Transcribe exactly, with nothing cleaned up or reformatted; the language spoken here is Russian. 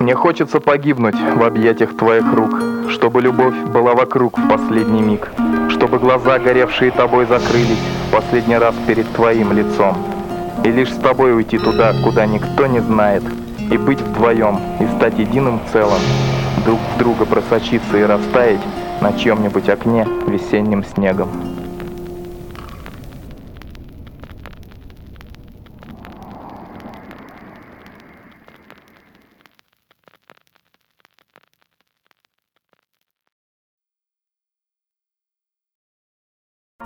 Мне хочется погибнуть в объятиях твоих рук, чтобы любовь была вокруг в последний миг, чтобы глаза, горевшие тобой, закрылись в последний раз перед твоим лицом, и лишь с тобой уйти туда, куда никто не знает, и быть вдвоем, и стать единым целым, друг в друга просочиться и растаять на чьем-нибудь окне весенним снегом.